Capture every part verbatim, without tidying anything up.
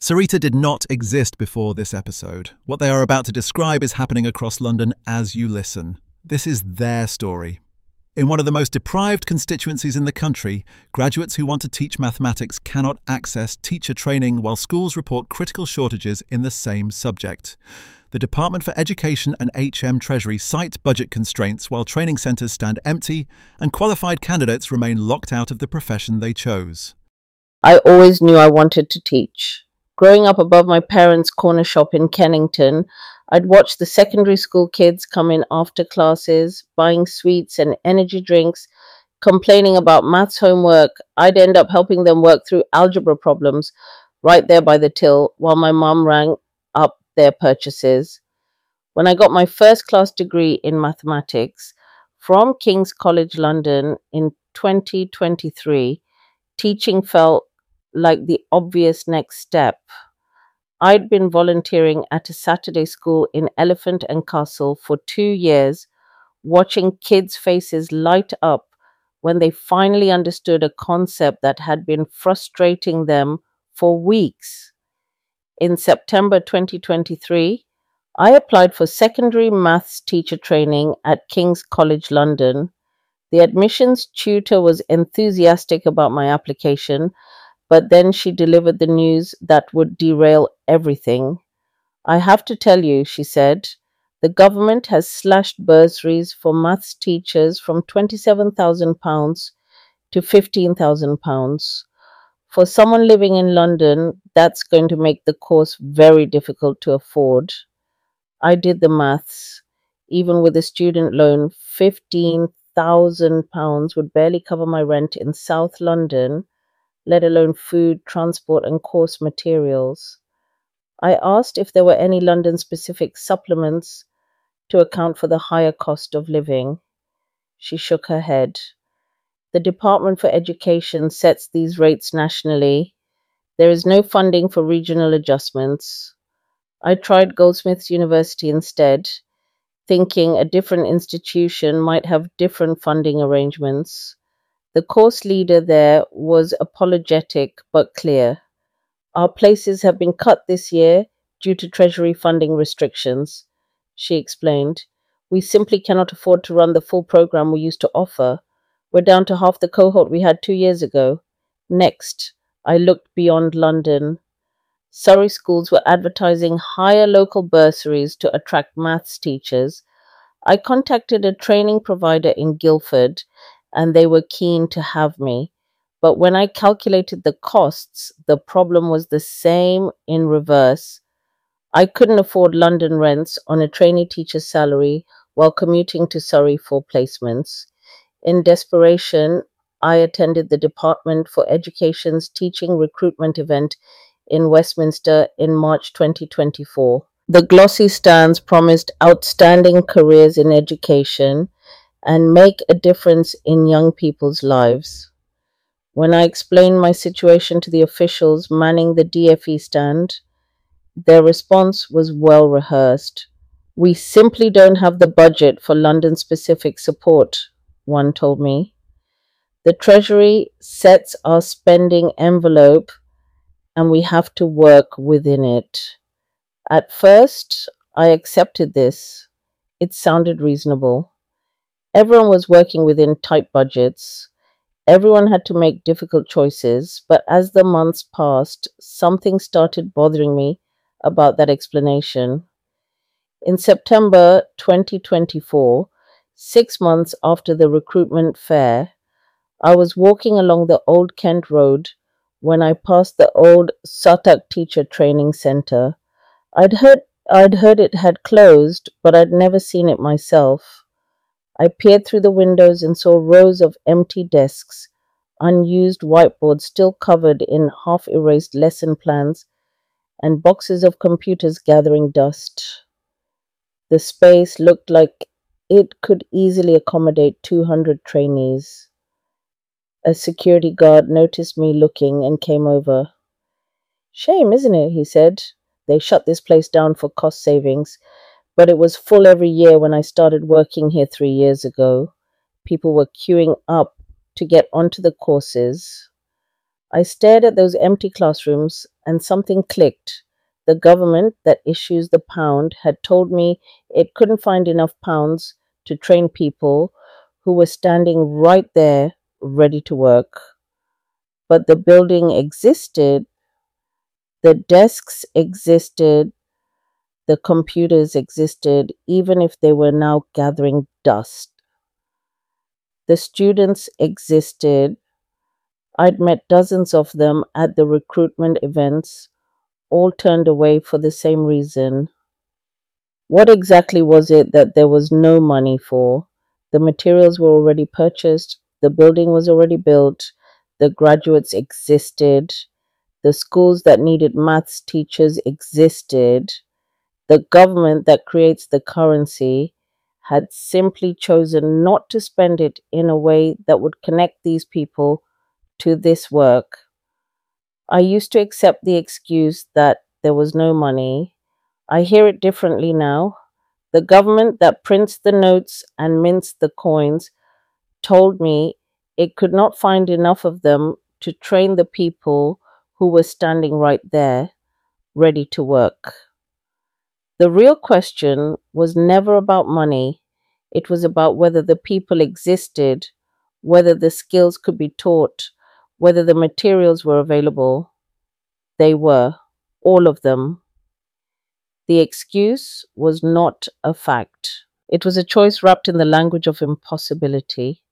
Sarita did not exist before this episode. What they are about to describe is happening across London as you listen. This is their story. In one of the most deprived constituencies in the country, graduates who want to teach mathematics cannot access teacher training while schools report critical shortages in the same subject. The Department for Education and H M Treasury cite budget constraints while training centres stand empty and qualified candidates remain locked out of the profession they chose. I always knew I wanted to teach. Growing up above my parents' corner shop in Kennington, I'd watch the secondary school kids come in after classes, buying sweets and energy drinks, complaining about maths homework. I'd end up helping them work through algebra problems right there by the till while my mum rang up their purchases. When I got my first class degree in mathematics from King's College London in twenty twenty-three, teaching felt like the obvious next step. I'd been volunteering at a Saturday school in Elephant and Castle for two years, watching kids' faces light up when they finally understood a concept that had been frustrating them for weeks. In September twenty twenty-three, I applied for secondary maths teacher training at King's College London. The admissions tutor was enthusiastic about my application, but then she delivered the news that would derail everything. "I have to tell you," she said, "the government has slashed bursaries for maths teachers from twenty-seven thousand pounds to fifteen thousand pounds. For someone living in London, that's going to make the course very difficult to afford." I did the maths. Even with a student loan, fifteen thousand pounds would barely cover my rent in South London, let alone food, transport, and course materials. I asked if there were any London-specific supplements to account for the higher cost of living. She shook her head. The Department for Education sets these rates nationally. There is no funding for regional adjustments. I tried Goldsmiths University instead, thinking a different institution might have different funding arrangements. The course leader there was apologetic but clear. "Our places have been cut this year due to Treasury funding restrictions," she explained. "We simply cannot afford to run the full program we used to offer. We're down to half the cohort we had two years ago." Next, I looked beyond London. Surrey schools were advertising higher local bursaries to attract maths teachers. I contacted a training provider in Guildford, and they were keen to have me. But when I calculated the costs, the problem was the same in reverse. I couldn't afford London rents on a trainee teacher's salary while commuting to Surrey for placements. In desperation, I attended the Department for Education's teaching recruitment event in Westminster in March twenty twenty-four. The glossy stands promised outstanding careers in education and make a difference in young people's lives. When I explained my situation to the officials manning the D F E stand, their response was well rehearsed. "We simply don't have the budget for London-specific support," one told me. "The Treasury sets our spending envelope and we have to work within it." At first, I accepted this. It sounded reasonable. Everyone was working within tight budgets. Everyone had to make difficult choices, but as the months passed, something started bothering me about that explanation. In September twenty twenty-four, six months after the recruitment fair, I was walking along the Old Kent Road when I passed the old Satak Teacher Training Centre. I'd heard, I'd heard it had closed, but I'd never seen it myself. I peered through the windows and saw rows of empty desks, unused whiteboards still covered in half-erased lesson plans, and boxes of computers gathering dust. The space looked like it could easily accommodate two hundred trainees. A security guard noticed me looking and came over. "Shame, isn't it?" he said. "They shut this place down for cost savings, but it was full every year when I started working here three years ago. People were queuing up to get onto the courses." I stared at those empty classrooms and something clicked. The government that issues the pound had told me it couldn't find enough pounds to train people who were standing right there ready to work. But the building existed, the desks existed, the computers existed, even if they were now gathering dust. The students existed. I'd met dozens of them at the recruitment events, all turned away for the same reason. What exactly was it that there was no money for? The materials were already purchased, the building was already built, the graduates existed, the schools that needed maths teachers existed. The government that creates the currency had simply chosen not to spend it in a way that would connect these people to this work. I used to accept the excuse that there was no money. I hear it differently now. The government that prints the notes and mints the coins told me it could not find enough of them to train the people who were standing right there, ready to work. The real question was never about money. It was about whether the people existed, whether the skills could be taught, whether the materials were available. They were, all of them. The excuse was not a fact. It was a choice wrapped in the language of impossibility.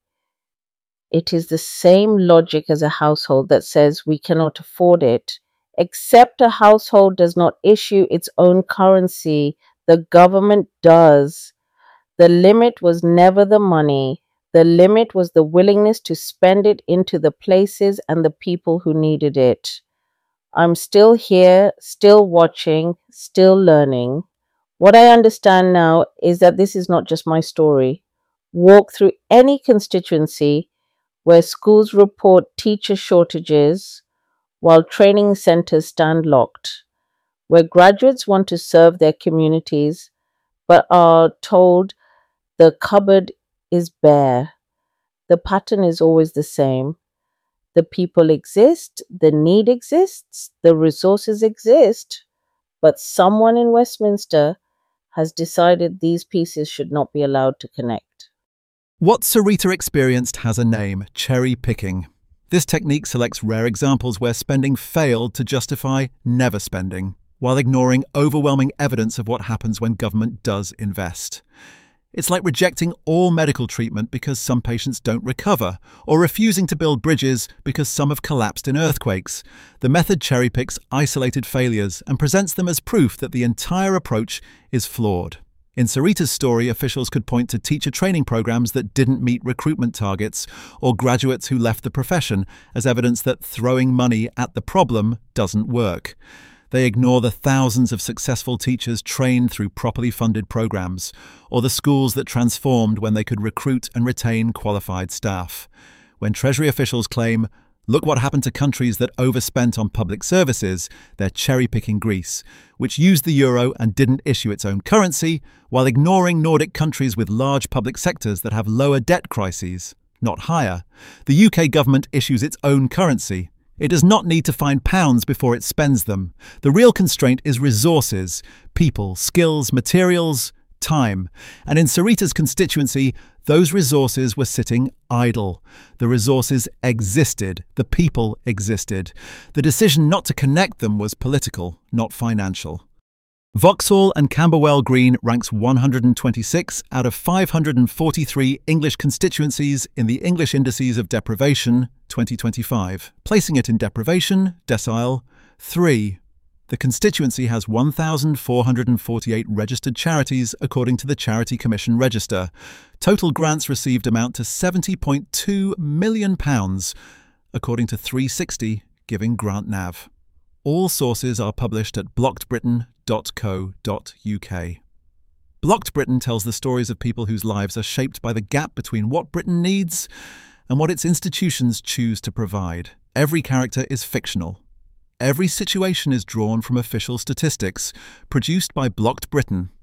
It is the same logic as a household that says we cannot afford it, except a household does not issue its own currency. The government does. The limit was never the money. The limit was the willingness to spend it into the places and the people who needed it. I'm still here, still watching, still learning. What I understand now is that this is not just my story. Walk through any constituency where schools report teacher shortages while training centers stand locked, where graduates want to serve their communities but are told the cupboard is bare. The pattern is always the same. The people exist, the need exists, the resources exist, but someone in Westminster has decided these pieces should not be allowed to connect. What Sarita experienced has a name: cherry picking. This technique selects rare examples where spending failed to justify never spending, while ignoring overwhelming evidence of what happens when government does invest. It's like rejecting all medical treatment because some patients don't recover, or refusing to build bridges because some have collapsed in earthquakes. The method cherry-picks isolated failures and presents them as proof that the entire approach is flawed. In Sarita's story, officials could point to teacher training programs that didn't meet recruitment targets, or graduates who left the profession as evidence that throwing money at the problem doesn't work. They ignore the thousands of successful teachers trained through properly funded programs, or the schools that transformed when they could recruit and retain qualified staff. When Treasury officials claim, "Look what happened to countries that overspent on public services," they're cherry-picking Greece, which used the euro and didn't issue its own currency, while ignoring Nordic countries with large public sectors that have lower debt crises, not higher. The U K government issues its own currency. It does not need to find pounds before it spends them. The real constraint is resources: people, skills, materials, time. And in Sarita's constituency, those resources were sitting idle. The resources existed. The people existed. The decision not to connect them was political, not financial. Vauxhall and Camberwell Green ranks one hundred twenty-six out of five hundred forty-three English constituencies in the English Indices of Deprivation twenty twenty-five, placing it in deprivation decile three. The constituency has one thousand four hundred forty-eight registered charities according to the Charity Commission Register. Total grants received amount to seventy point two million pounds, according to three sixty Giving Grant Nav. All sources are published at blocked britain dot co dot uk. Blocked Britain tells the stories of people whose lives are shaped by the gap between what Britain needs and what its institutions choose to provide. Every character is fictional. Every situation is drawn from official statistics, produced by Blocked Britain.